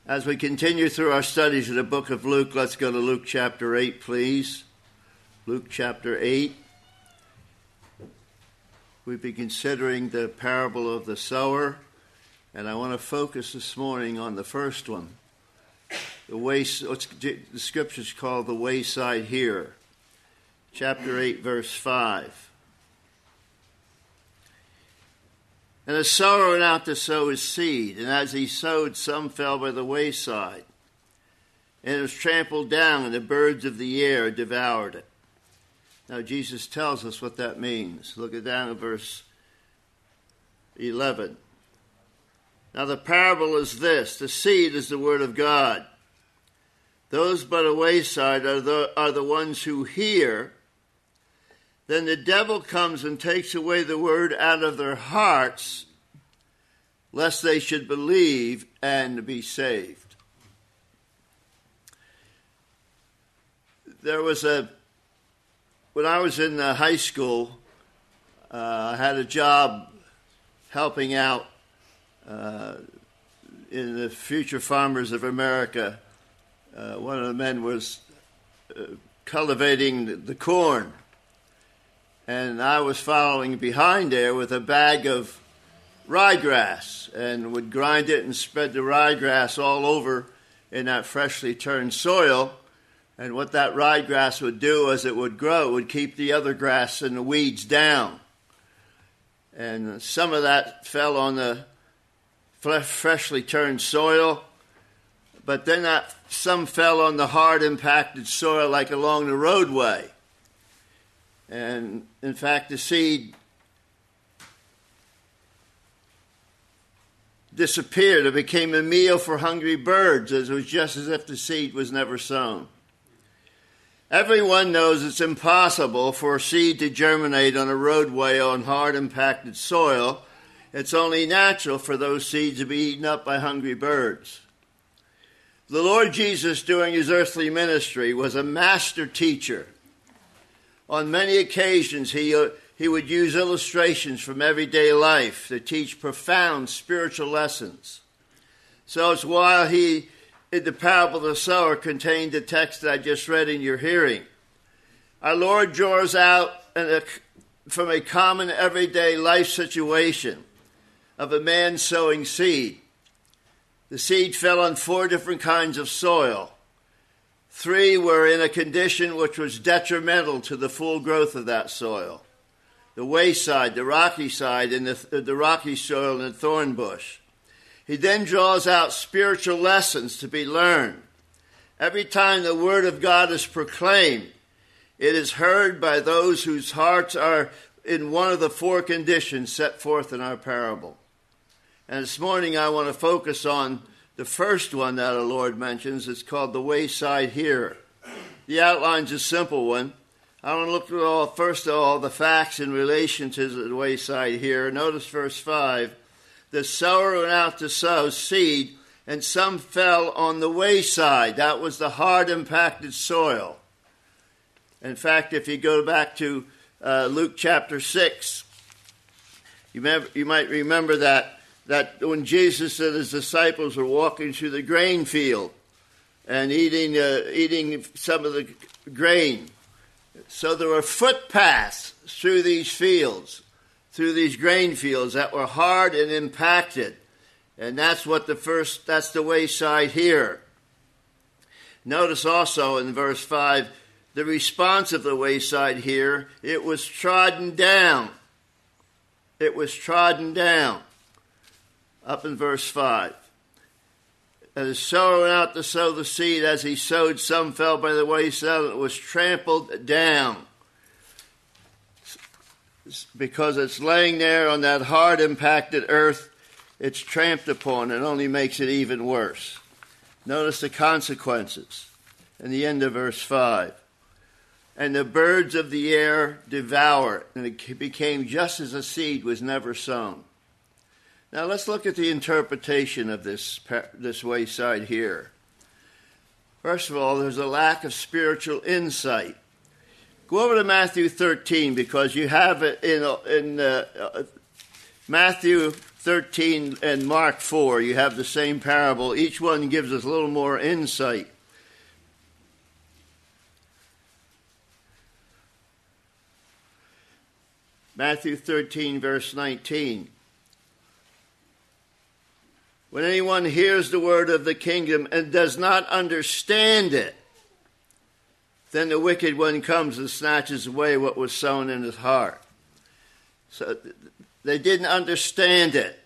As we continue through our studies in the book of Luke, let's go to Luke chapter 8, please. Luke chapter 8. We've been considering the parable of the sower, and I want to focus this morning on the first one. The scriptures call the wayside here. Chapter 8, verse 5. And the sower went out to sow his seed, and as he sowed, some fell by the wayside, and it was trampled down, and the birds of the air devoured it. Now Jesus tells us what that means. Look down at verse 11. Now the parable is this: the seed is the word of God. Those by the wayside are the ones who hear. Then the devil comes and takes away the word out of their hearts, lest they should believe and be saved. When I was in high school, I had a job helping out in the Future Farmers of America. One of the men was cultivating the corn. And I was following behind there with a bag of ryegrass and would grind it and spread the ryegrass all over in that freshly turned soil. And what that ryegrass would do as it would grow, it would keep the other grass and the weeds down. And some of that fell on the freshly turned soil, but then some fell on the hard impacted soil like along the roadway. And in fact, the seed disappeared. It became a meal for hungry birds. It was just as if the seed was never sown. Everyone knows it's impossible for a seed to germinate on a roadway on hard impacted soil. It's only natural for those seeds to be eaten up by hungry birds. The Lord Jesus, during his earthly ministry, was a master teacher. On many occasions, he would use illustrations from everyday life to teach profound spiritual lessons. So it's why in the parable of the sower, contained the text that I just read in your hearing. Our Lord draws out from a common everyday life situation of a man sowing seed. The seed fell on 4 different kinds of soil. 3 were in a condition which was detrimental to the full growth of that soil. The wayside, the rocky side, and the rocky soil and the thorn bush. He then draws out spiritual lessons to be learned. Every time the word of God is proclaimed, it is heard by those whose hearts are in one of the 4 conditions set forth in our parable. And this morning I want to focus on the first one that our Lord mentions. It's called the wayside here. The outline's a simple one. I want to look at first of all the facts in relation to the wayside here. Notice verse 5. The sower went out to sow seed, and some fell on the wayside. That was the hard impacted soil. In fact, if you go back to Luke chapter 6, you might remember that when Jesus and his disciples were walking through the grain field and eating some of the grain. So there were footpaths through these fields, through these grain fields that were hard and impacted. And that's the wayside here. Notice also in verse 5, the response of the wayside here, it was trodden down. It was trodden down. Up in verse 5. And the sower went out to sow the seed. As he sowed, some fell by the wayside, and it was trampled down. Because it's laying there on that hard impacted earth, it's tramped upon. It only makes it even worse. Notice the consequences in the end of verse 5. And the birds of the air devour it, and it became just as a seed was never sown. Now let's look at the interpretation of this wayside here. First of all, there's a lack of spiritual insight. Go over to Matthew 13, because you have it in Matthew 13 and Mark 4, you have the same parable. Each one gives us a little more insight. Matthew 13, verse 19. When anyone hears the word of the kingdom and does not understand it, then the wicked one comes and snatches away what was sown in his heart. So they didn't understand it.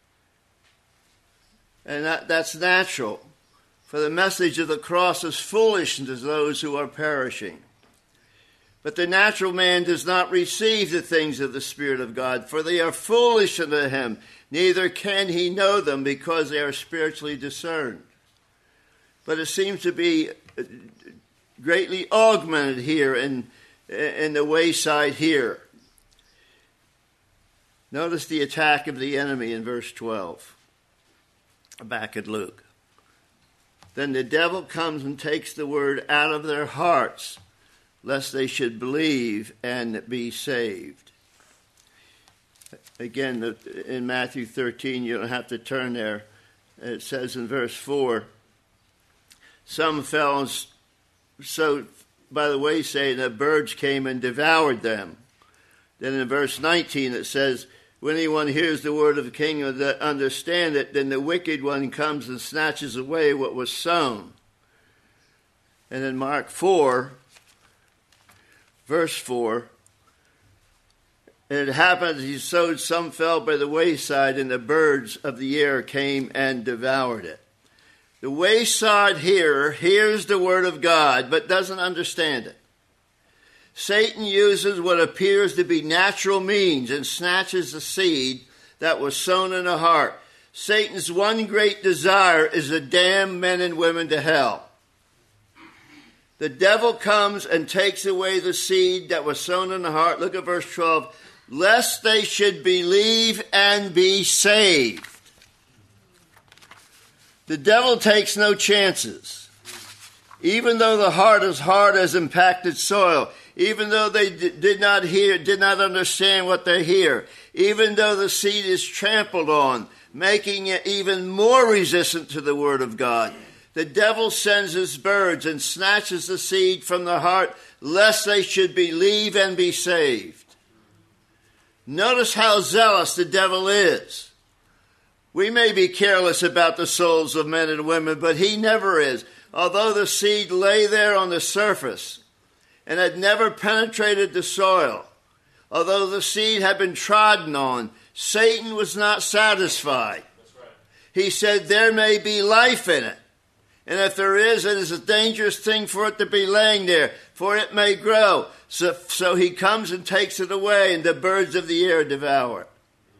And that's natural. For the message of the cross is foolishness to those who are perishing. But the natural man does not receive the things of the Spirit of God, for they are foolish unto him. Neither can he know them, because they are spiritually discerned. But it seems to be greatly augmented here in the wayside here. Notice the attack of the enemy in verse 12. Back at Luke. Then the devil comes and takes the word out of their hearts, lest they should believe and be saved. Again, in Matthew 13, you don't have to turn there. It says in verse 4, some fell so by the wayside that birds came and devoured them. Then in verse 19 it says, when anyone hears the word of the kingdom and understand it, then the wicked one comes and snatches away what was sown. And in Mark 4, verse 4, and it happened as he sowed, some fell by the wayside, and the birds of the air came and devoured it. The wayside hearer hears the word of God, but doesn't understand it. Satan uses what appears to be natural means and snatches the seed that was sown in the heart. Satan's one great desire is to damn men and women to hell. The devil comes and takes away the seed that was sown in the heart. Look at verse 12. Lest they should believe and be saved. The devil takes no chances. Even though the heart is hard as impacted soil, even though they did not understand what they hear, even though the seed is trampled on, making it even more resistant to the word of God, the devil sends his birds and snatches the seed from the heart, lest they should believe and be saved. Notice how zealous the devil is. We may be careless about the souls of men and women, but he never is. Although the seed lay there on the surface and had never penetrated the soil, although the seed had been trodden on, Satan was not satisfied. That's right. He said there may be life in it. And if there is, it is a dangerous thing for it to be laying there, for it may grow. So he comes and takes it away, and the birds of the air devour it.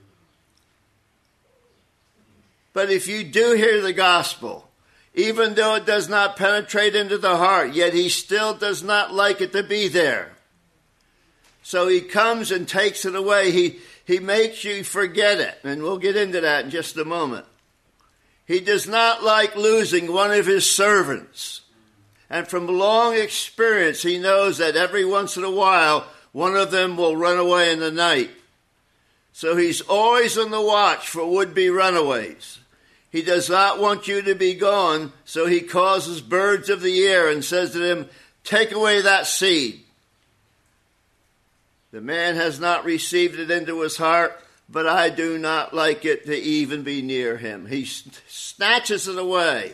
But if you do hear the gospel, even though it does not penetrate into the heart, yet he still does not like it to be there. So he comes and takes it away. He makes you forget it, and we'll get into that in just a moment. He does not like losing one of his servants. And from long experience, he knows that every once in a while, one of them will run away in the night. So he's always on the watch for would-be runaways. He does not want you to be gone, so he causes birds of the air and says to them, take away that seed. The man has not received it into his heart, but I do not like it to even be near him. He snatches it away.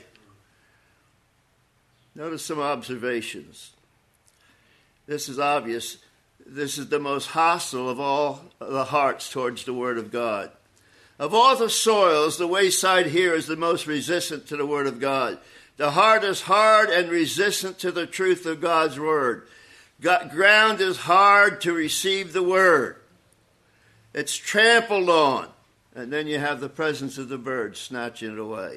Notice some observations. This is obvious. This is the most hostile of all the hearts towards the Word of God. Of all the soils, the wayside here is the most resistant to the Word of God. The heart is hard and resistant to the truth of God's Word. Ground is hard to receive the Word. It's trampled on. And then you have the presence of the birds snatching it away.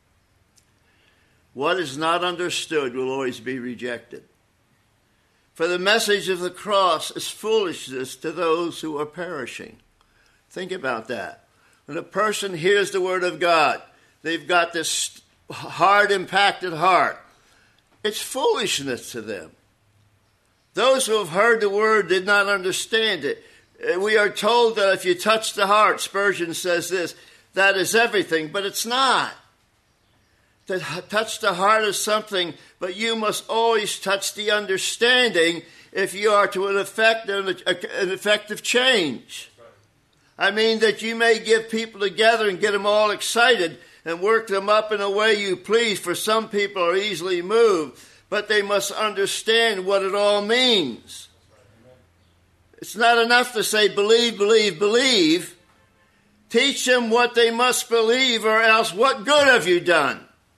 What is not understood will always be rejected. For the message of the cross is foolishness to those who are perishing. Think about that. When a person hears the word of God, they've got this hard, impacted heart. It's foolishness to them. Those who have heard the word did not understand it. We are told that if you touch the heart, Spurgeon says this, that is everything, but it's not. To touch the heart is something, but you must always touch the understanding if you are to effect an effective change. I mean that you may give people together and get them all excited and work them up in a way you please, for some people are easily moved, but they must understand what it all means. It's not enough to say, believe, believe, believe. Teach them what they must believe, or else what good have you done?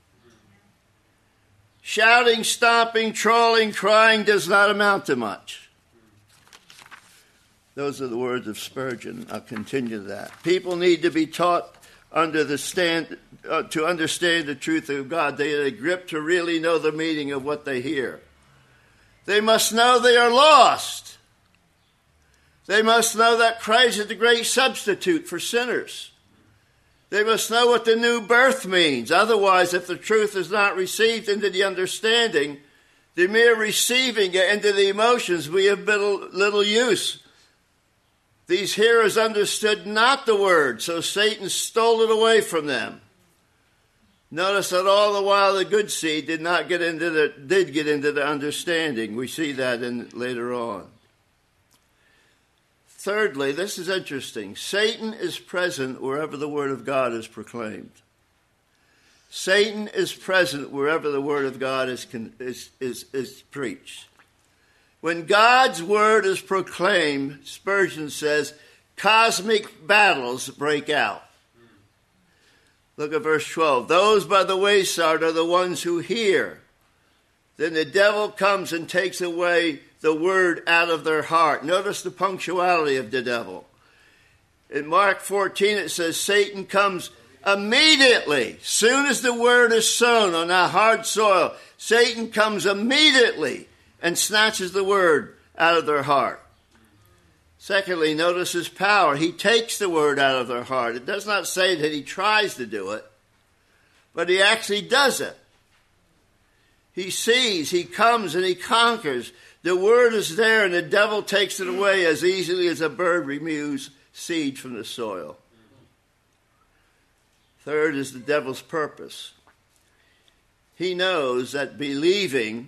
Shouting, stomping, trolling, crying does not amount to much. Those are the words of Spurgeon. I'll continue that. People need to be taught to understand the truth of God. They need a grip to really know the meaning of what they hear. They must know they are lost. They must know that Christ is the great substitute for sinners. They must know what the new birth means. Otherwise, if the truth is not received into the understanding, the mere receiving it into the emotions will be of little use. These hearers understood not the word, so Satan stole it away from them. Notice that all the while the good seed did get into the understanding. We see that later on. Thirdly, this is interesting. Satan is present wherever the word of God is proclaimed. Satan is present wherever the word of God is preached. When God's word is proclaimed, Spurgeon says, cosmic battles break out. Look at verse 12. Those by the wayside are the ones who hear. Then the devil comes and takes away the word out of their heart. Notice the punctuality of the devil. In Mark 14 it says Satan comes immediately. Soon as the word is sown on that hard soil, Satan comes immediately and snatches the word out of their heart. Secondly, notice his power. He takes the word out of their heart. It does not say that he tries to do it, but he actually does it. He sees, he comes, and he conquers. The word is there, and the devil takes it away as easily as a bird removes seed from the soil. Third is the devil's purpose. He knows that believing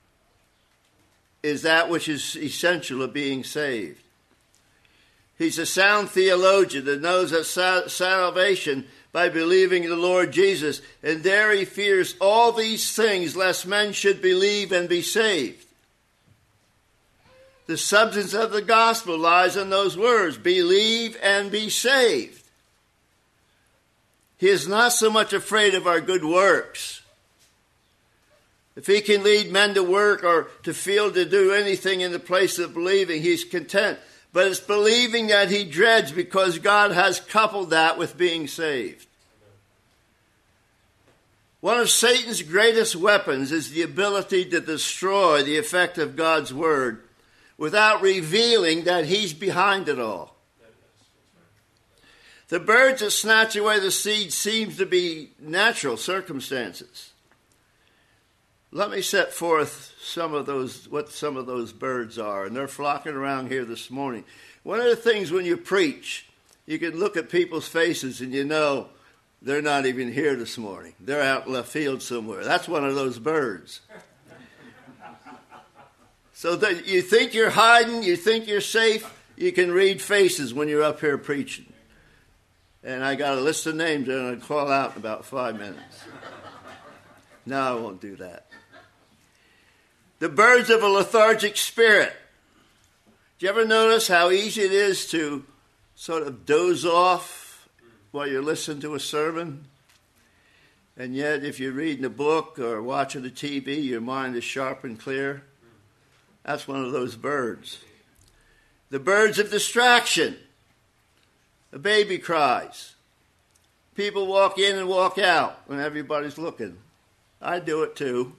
is that which is essential of being saved. He's a sound theologian that knows that salvation by believing in the Lord Jesus, and there he fears all these things lest men should believe and be saved. The substance of the gospel lies in those words, believe and be saved. He is not so much afraid of our good works. If he can lead men to work or to feel to do anything in the place of believing, he's content. But it's believing that he dreads because God has coupled that with being saved. One of Satan's greatest weapons is the ability to destroy the effect of God's word without revealing that he's behind it all. The birds that snatch away the seed seems to be natural circumstances. Let me set forth what some of those birds are, and they're flocking around here this morning. One of the things when you preach, you can look at people's faces and you know they're not even here this morning. They're out in left field somewhere. That's one of those birds. So that you think you're hiding, you think you're safe, you can read faces when you're up here preaching. And I got a list of names that I'm going to call out in about 5 minutes. No, I won't do that. The birds of a lethargic spirit. Do you ever notice how easy it is to sort of doze off while you're listening to a sermon? And yet, if you're reading a book or watching the TV, your mind is sharp and clear. That's one of those birds. The birds of distraction. A baby cries. People walk in and walk out when everybody's looking. I do it too.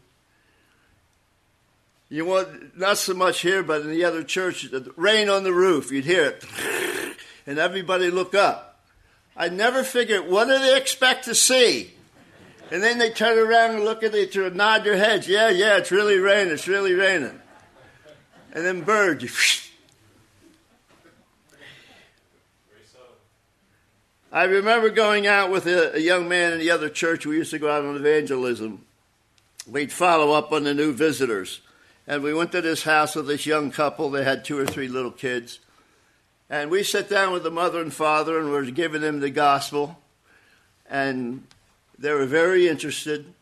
You want, not so much here, but in the other church, the rain on the roof, you'd hear it. And everybody look up. I never figured, what do they expect to see? And then they turn around and look at it and nod their heads. Yeah, it's really raining, it's really raining. And then birds. I remember going out with a young man in the other church. We used to go out on evangelism. We'd follow up on the new visitors. And we went to this house with this young couple. They had 2 or 3 little kids. And we sat down with the mother and father and were giving them the gospel. And they were very interested.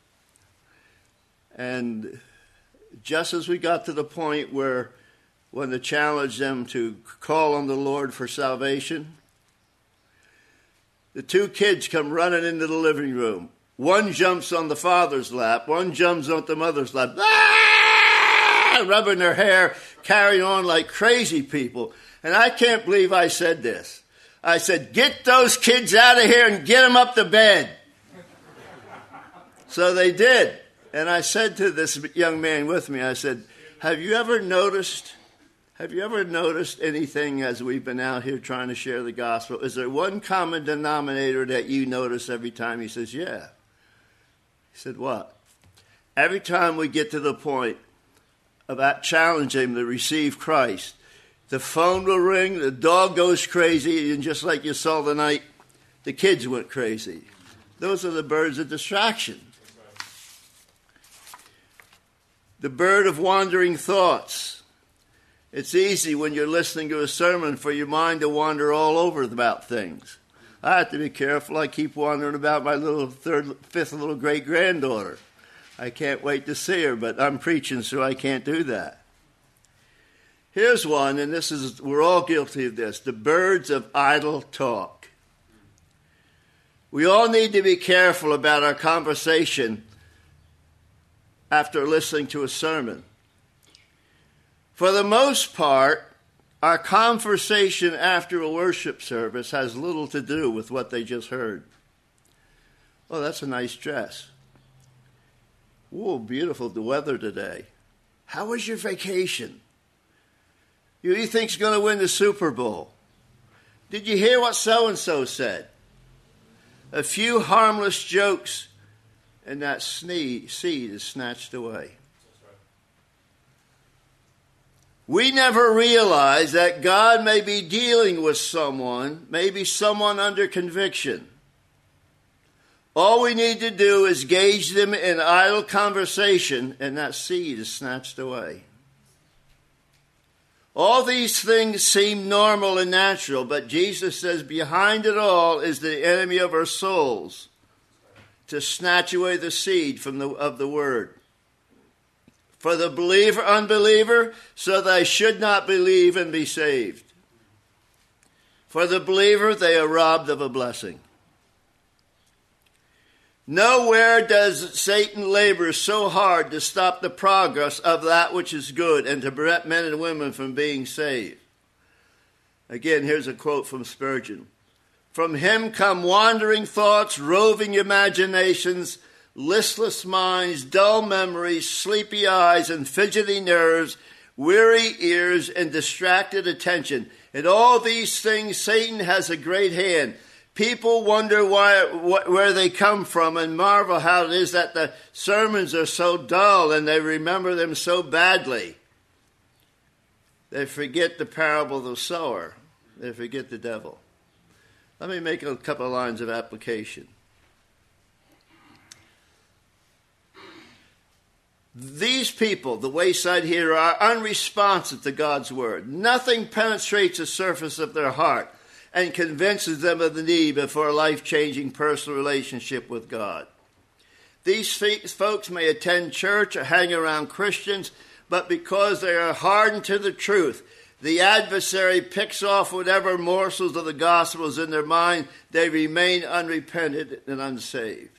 And just as we got to the point where when they challenged them to call on the Lord for salvation, the 2 kids come running into the living room. One jumps on the father's lap. One jumps on the mother's lap. Rubbing their hair, carrying on like crazy people. And I can't believe I said this. I said, "Get those kids out of here and get them up to bed." So they did. And I said to this young man with me, I said, have you ever noticed anything as we've been out here trying to share the gospel? Is there one common denominator that you notice every time? He says, yeah. He said, what? Every time we get to the point about challenging him to receive Christ, the phone will ring, the dog goes crazy, and just like you saw tonight, the kids went crazy. Those are the birds of distraction. The bird of wandering thoughts. It's easy when you're listening to a sermon for your mind to wander all over about things. I have to be careful. I keep wandering about my fifth little great-granddaughter. I can't wait to see her, but I'm preaching, so I can't do that. Here's one, and we're all guilty of this, the birds of idle talk. We all need to be careful about our conversation after listening to a sermon. For the most part, our conversation after a worship service has little to do with what they just heard. Oh, that's a nice dress. Oh, beautiful the weather today. How was your vacation? Who do you think's going to win the Super Bowl? Did you hear what so-and-so said? A few harmless jokes, and that seed is snatched away. We never realize that God may be dealing with someone, maybe someone under conviction. All we need to do is gauge them in idle conversation, and that seed is snatched away. All these things seem normal and natural, but Jesus says behind it all is the enemy of our souls to snatch away the seed of the word. For the believer, unbeliever, so they should not believe and be saved. For the believer, they are robbed of a blessing. Nowhere does Satan labor so hard to stop the progress of that which is good and to prevent men and women from being saved. Again, here's a quote from Spurgeon. From him come wandering thoughts, roving imaginations, listless minds, dull memories, sleepy eyes, and fidgety nerves, weary ears, and distracted attention. In all these things, Satan has a great hand. People wonder where they come from and marvel how it is that the sermons are so dull and they remember them so badly. They forget the parable of the sower. They forget the devil. Let me make a couple of lines of application. These people, the wayside here, are unresponsive to God's word. Nothing penetrates the surface of their heart and convinces them of the need for a life-changing personal relationship with God. These folks may attend church or hang around Christians, but because they are hardened to the truth, the adversary picks off whatever morsels of the gospel is in their mind. They remain unrepentant and unsaved.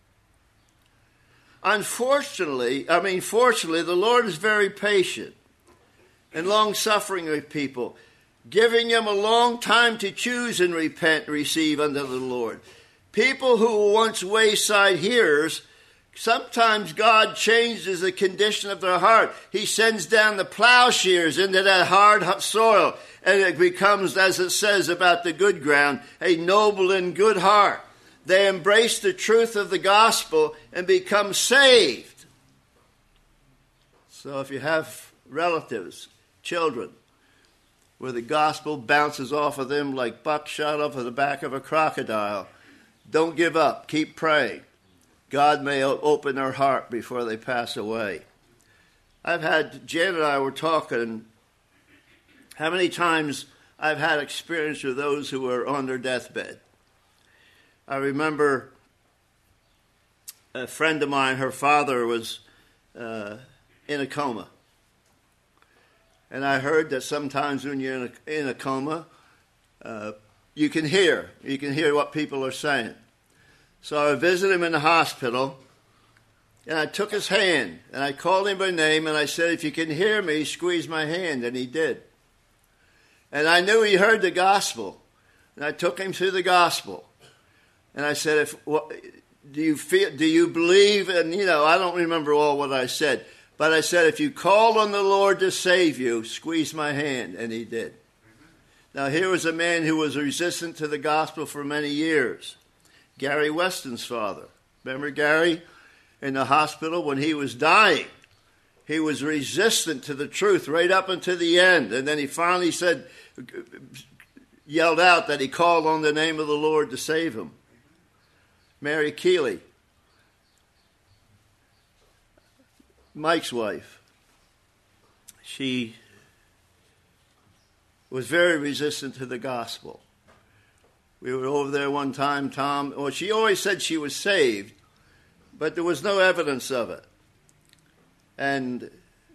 Fortunately, the Lord is very patient and long-suffering with people, giving them a long time to choose and repent and receive unto the Lord. People who were once wayside hearers, sometimes God changes the condition of their heart. He sends down the plowshares into that hard soil, and it becomes, as it says about the good ground, a noble and good heart. They embrace the truth of the gospel and become saved. So if you have relatives, children, where the gospel bounces off of them like buckshot off of the back of a crocodile. Don't give up. Keep praying. God may open their heart before they pass away. Jan and I were talking how many times I've had experience with those who are on their deathbed. I remember a friend of mine, her father was in a coma. And I heard that sometimes when you're in a coma, you can hear what people are saying. So I visited him in the hospital, and I took his hand, and I called him by name, and I said, if you can hear me, squeeze my hand, and he did. And I knew he heard the gospel, and I took him through the gospel. And I said, do you believe? And, I don't remember all what I said, but I said, if you called on the Lord to save you, squeeze my hand, and he did. Now, here was a man who was resistant to the gospel for many years. Gary Weston's father. Remember Gary in the hospital when he was dying? He was resistant to the truth right up until the end. And then he finally yelled out that he called on the name of the Lord to save him. Mary Keeley, Mike's wife. She was very resistant to the gospel. We were over there one time, she always said she was saved, but there was no evidence of it. And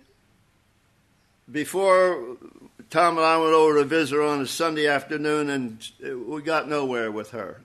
before Tom and I went over to visit her on a Sunday afternoon, and we got nowhere with her.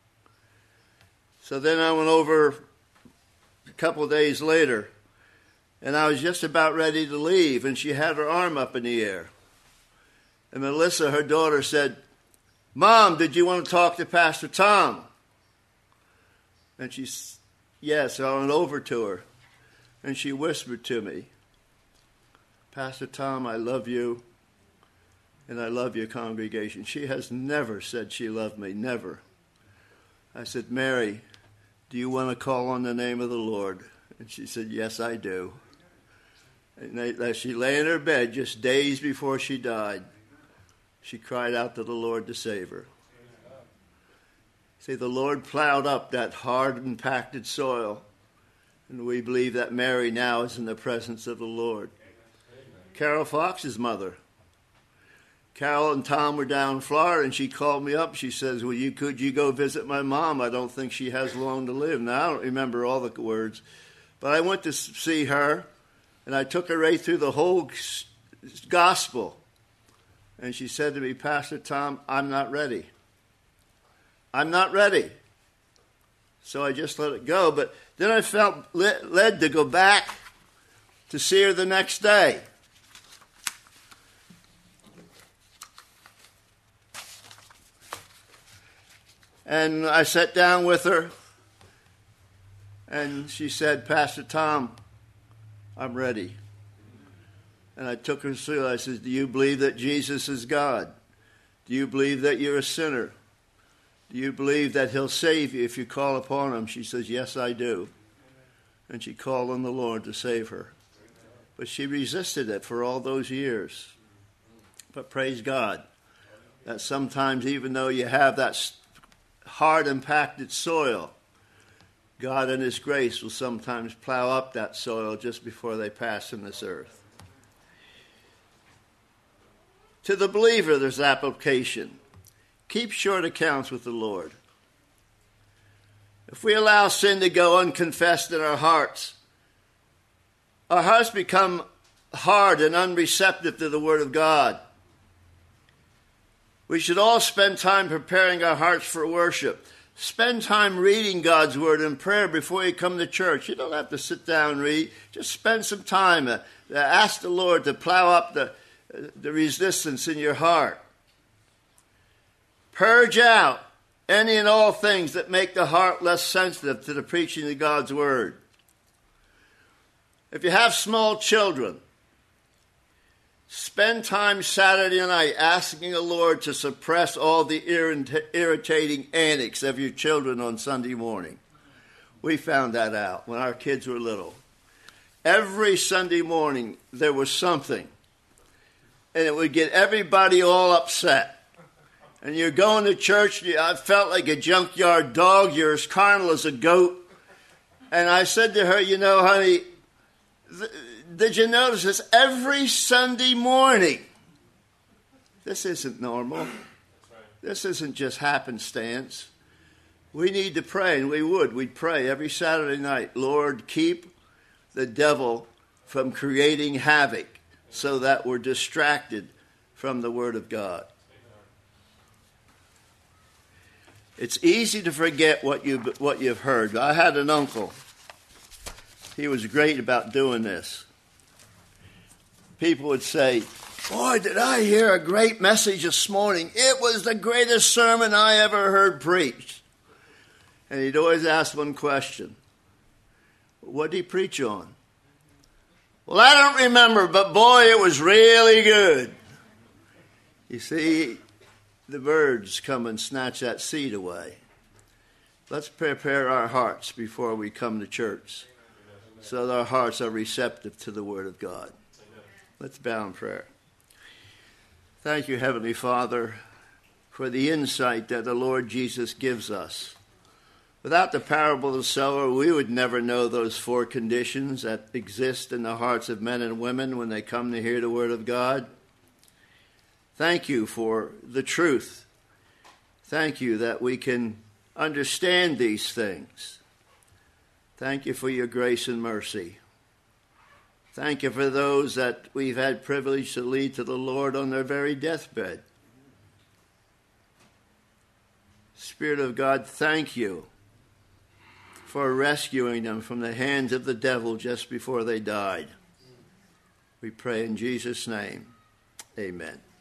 So then I went over a couple of days later, and I was just about ready to leave, and she had her arm up in the air. And Melissa, her daughter, said, Mom, did you want to talk to Pastor Tom? And she said, yes. So I went over to her, and she whispered to me, Pastor Tom, I love you, and I love your congregation. She has never said she loved me, never. I said, Mary, do you want to call on the name of the Lord? And she said, yes, I do. And as she lay in her bed just days before she died, she cried out to the Lord to save her. See, the Lord plowed up that hard and compacted soil, and we believe that Mary now is in the presence of the Lord. Carol Fox's mother. Carol and Tom were down in Florida, and she called me up. She says, could you go visit my mom? I don't think she has long to live. Now, I don't remember all the words, but I went to see her, and I took her right through the whole gospel. And she said to me, Pastor Tom, I'm not ready. I'm not ready. So I just let it go. But then I felt led to go back to see her the next day. And I sat down with her, and she said, Pastor Tom, I'm ready. And I took her through. I said, do you believe that Jesus is God? Do you believe that you're a sinner? Do you believe that he'll save you if you call upon him? She says, yes, I do. And she called on the Lord to save her. But she resisted it for all those years. But praise God that sometimes, even though you have that hard, impacted soil, God in his grace will sometimes plow up that soil just before they pass from this earth. To the believer, there's application. Keep short accounts with the Lord. If we allow sin to go unconfessed in our hearts become hard and unreceptive to the Word of God. We should all spend time preparing our hearts for worship. Spend time reading God's Word in prayer before you come to church. You don't have to sit down and read. Just spend some time. Ask the Lord to plow up the resistance in your heart. Purge out any and all things that make the heart less sensitive to the preaching of God's Word. If you have small children, spend time Saturday night asking the Lord to suppress all the irritating antics of your children on Sunday morning. We found that out when our kids were little. Every Sunday morning there was something. and it would get everybody all upset. And you're going to church, I felt like a junkyard dog, you're as carnal as a goat. And I said to her, you know, honey, did you notice this? Every Sunday morning, this isn't normal. This isn't just happenstance. We need to pray, and we'd pray every Saturday night, Lord, keep the devil from creating havoc so that we're distracted from the Word of God. It's easy to forget what you've heard. I had an uncle. He was great about doing this. People would say, boy, did I hear a great message this morning. It was the greatest sermon I ever heard preached. And he'd always ask one question. What did he preach on? Well, I don't remember, but boy, it was really good. You see, the birds come and snatch that seed away. Let's prepare our hearts before we come to church so that our hearts are receptive to the Word of God. Let's bow in prayer. Thank you, Heavenly Father, for the insight that the Lord Jesus gives us. Without the parable of the sower, we would never know those four conditions that exist in the hearts of men and women when they come to hear the Word of God. Thank you for the truth. Thank you that we can understand these things. Thank you for your grace and mercy. Thank you for those that we've had privilege to lead to the Lord on their very deathbed. Spirit of God, thank you for rescuing them from the hands of the devil just before they died. We pray in Jesus' name. Amen.